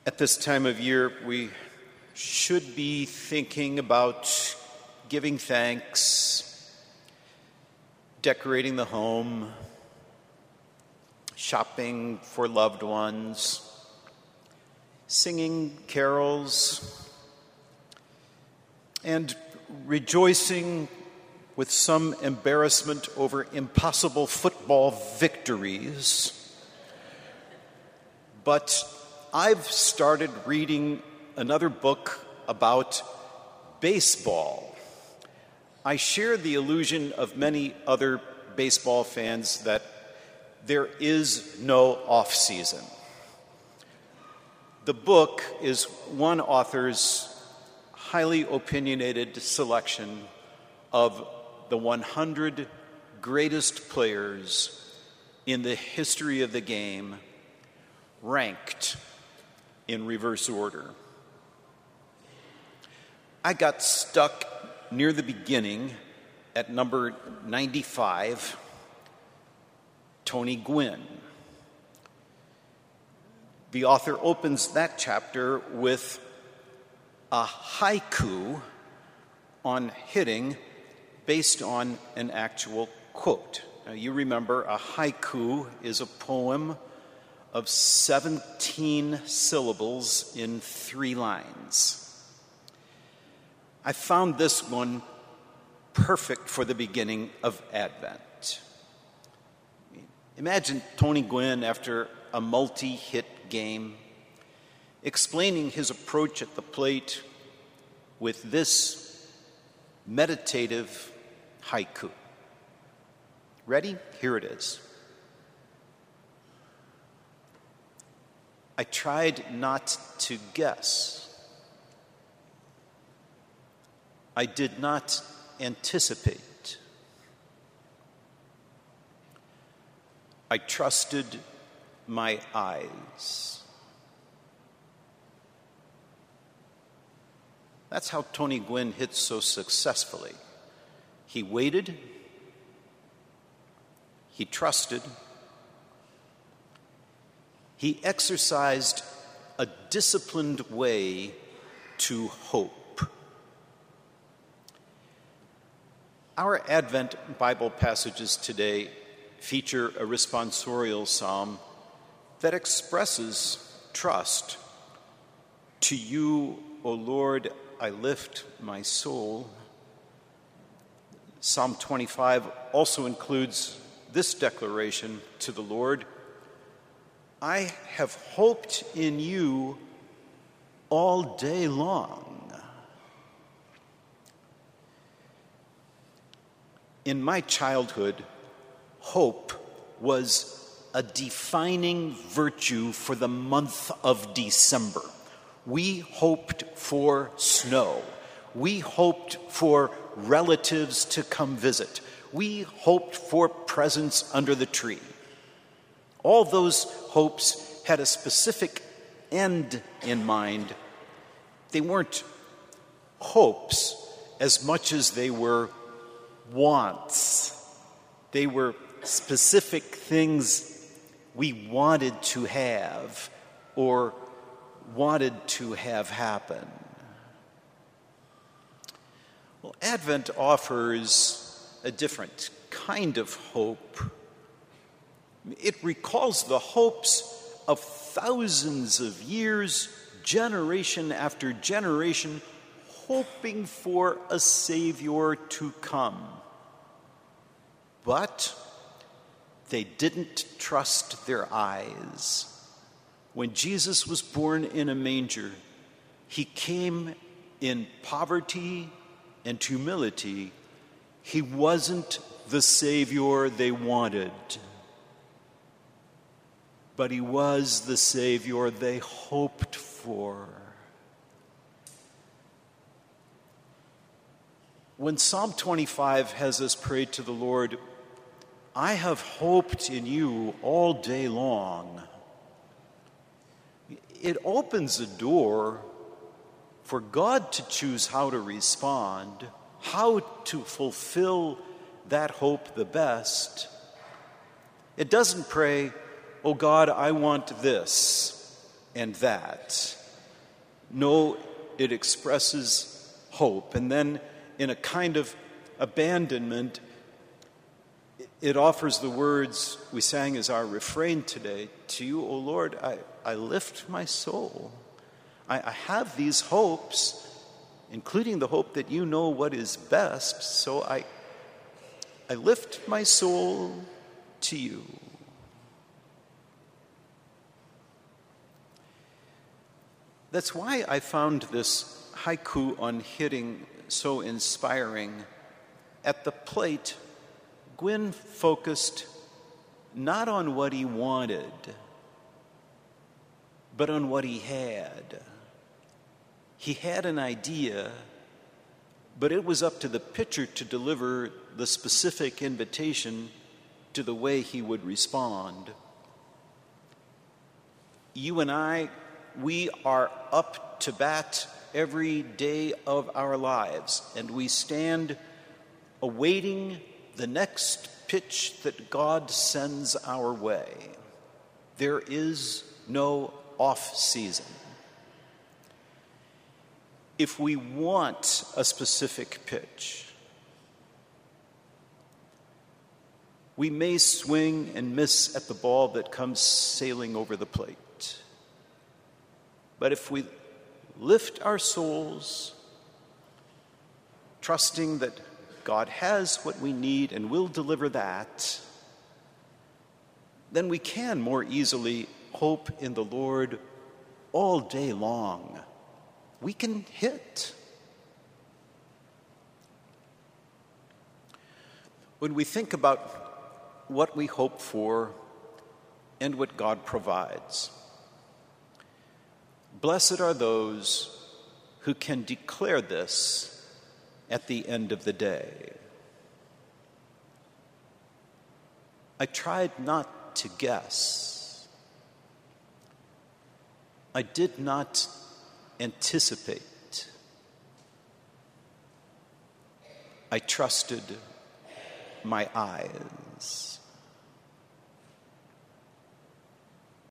At this time of year, we should be thinking about giving thanks, decorating the home, shopping for loved ones, singing carols, and rejoicing with some embarrassment over impossible football victories. But I've started reading another book about baseball. I share the illusion of many other baseball fans that there is no off-season. The book is one author's highly opinionated selection of the 100 greatest players in the history of the game, ranked in reverse order. I got stuck near the beginning at number 95, Tony Gwynn. The author opens that chapter with a haiku on hitting based on an actual quote. Now, you remember a haiku is a poem of 17 syllables in 3 lines. I found this one perfect for the beginning of Advent. Imagine Tony Gwynn, after a multi-hit game, explaining his approach at the plate with this meditative haiku. Ready? Here it is. I tried not to guess. I did not anticipate. I trusted my eyes. That's how Tony Gwynn hits so successfully. He waited, he trusted, he exercised a disciplined way to hope. Our Advent Bible passages today feature a responsorial psalm that expresses trust. To you, O Lord, I lift my soul. Psalm 25 also includes this declaration to the Lord: I have hoped in you all day long. In my childhood, hope was a defining virtue for the month of December. We hoped for snow. We hoped for relatives to come visit. We hoped for presents under the tree. All those hopes had a specific end in mind. They weren't hopes as much as they were wants. They were specific things we wanted to have or wanted to have happen. Well, Advent offers a different kind of hope. It recalls the hopes of thousands of years, generation after generation, hoping for a Savior to come. But they didn't trust their eyes. When Jesus was born in a manger, he came in poverty and humility. He wasn't the Savior they wanted, but he was the Savior they hoped for. When Psalm 25 has us pray to the Lord, I have hoped in you all day long, it opens a door for God to choose how to respond, how to fulfill that hope the best. It doesn't pray, oh God, I want this. and that. No, it expresses hope. And then in a kind of abandonment, it offers the words we sang as our refrain today. To you, O Lord, I lift my soul. I have these hopes, including the hope that you know what is best, so I lift my soul to you. That's why I found this haiku on hitting so inspiring. At the plate, Gwyn focused not on what he wanted, but on what he had. He had an idea, but it was up to the pitcher to deliver the specific invitation to the way he would respond. You and I, we are up to bat every day of our lives, and we stand awaiting the next pitch that God sends our way. There is no off season. If we want a specific pitch, we may swing and miss at the ball that comes sailing over the plate. But if we lift our souls, trusting that God has what we need and will deliver that, then we can more easily hope in the Lord all day long. We can hit. When we think about what we hope for and what God provides, blessed are those who can declare this at the end of the day. I tried not to guess. I did not anticipate. I trusted my eyes.